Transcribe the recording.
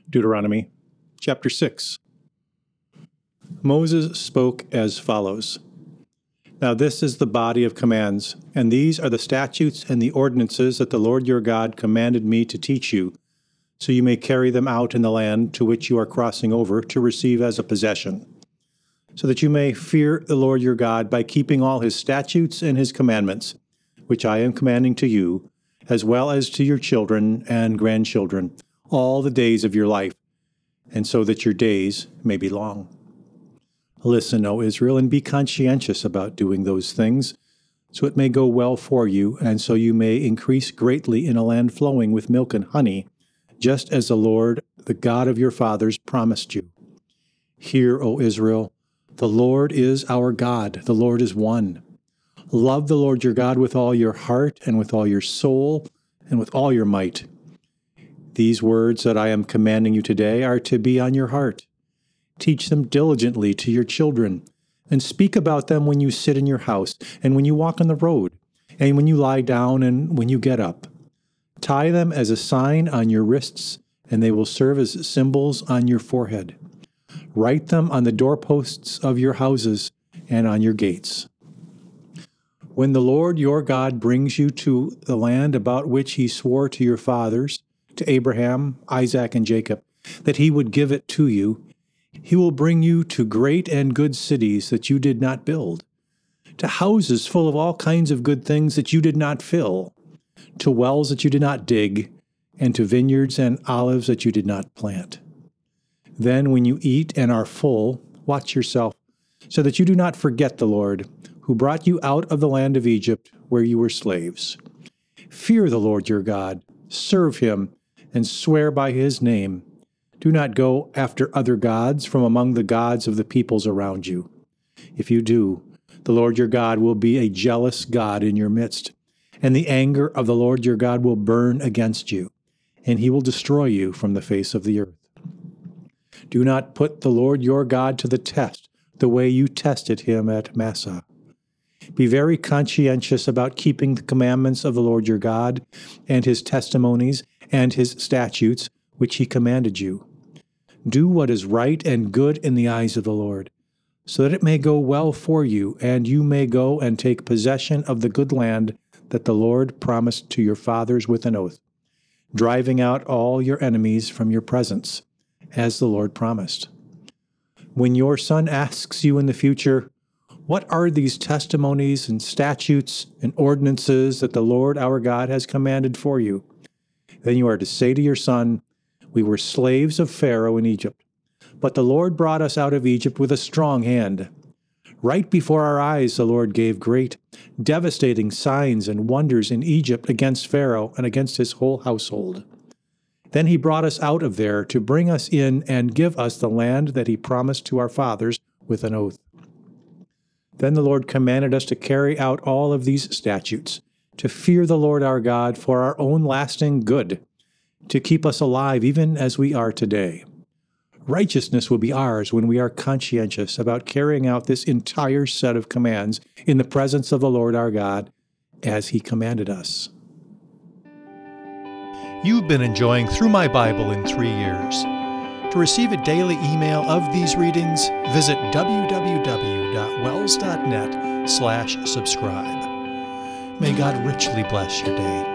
Deuteronomy chapter 6. Moses spoke as follows. Now this is the body of commands, and these are the statutes and the ordinances that the Lord your God commanded me to teach you, so you may carry them out in the land to which you are crossing over to receive as a possession, so that you may fear the Lord your God by keeping all his statutes and his commandments, which I am commanding to you, as well as to your children and grandchildren, all the days of your life, and so that your days may be long. Listen, O Israel, and be conscientious about doing those things, so it may go well for you, and so you may increase greatly in a land flowing with milk and honey, just as the Lord, the God of your fathers, promised you. Hear, O Israel, the Lord is our God, the Lord is one. Love the Lord your God with all your heart and with all your soul and with all your might. These words that I am commanding you today are to be on your heart. Teach them diligently to your children, and speak about them when you sit in your house, and when you walk on the road, and when you lie down, and when you get up. Tie them as a sign on your wrists, and they will serve as symbols on your forehead. Write them on the doorposts of your houses and on your gates. When the Lord your God brings you to the land about which he swore to your fathers, to Abraham, Isaac, and Jacob, that he would give it to you, he will bring you to great and good cities that you did not build, to houses full of all kinds of good things that you did not fill, to wells that you did not dig, and to vineyards and olives that you did not plant. Then when you eat and are full, watch yourself, so that you do not forget the Lord, who brought you out of the land of Egypt, where you were slaves. Fear the Lord your God, serve him, and swear by his name. Do not go after other gods from among the gods of the peoples around you. If you do, the Lord your God will be a jealous God in your midst, and the anger of the Lord your God will burn against you, and he will destroy you from the face of the earth. Do not put the Lord your God to the test the way you tested him at Massah. Be very conscientious about keeping the commandments of the Lord your God, and his testimonies and his statutes, which he commanded you. Do what is right and good in the eyes of the Lord, so that it may go well for you, and you may go and take possession of the good land that the Lord promised to your fathers with an oath, driving out all your enemies from your presence, as the Lord promised. When your son asks you in the future, "What are these testimonies and statutes and ordinances that the Lord our God has commanded for you?" then you are to say to your son, "We were slaves of Pharaoh in Egypt, but the Lord brought us out of Egypt with a strong hand. Right before our eyes the Lord gave great, devastating signs and wonders in Egypt against Pharaoh and against his whole household. Then he brought us out of there to bring us in and give us the land that he promised to our fathers with an oath. Then the Lord commanded us to carry out all of these statutes, to fear the Lord our God for our own lasting good, to keep us alive even as we are today. Righteousness will be ours when we are conscientious about carrying out this entire set of commands in the presence of the Lord our God, as he commanded us." You've been enjoying Through My Bible in 3 Years. To receive a daily email of these readings, visit www.wells.net/subscribe. May God richly bless your day.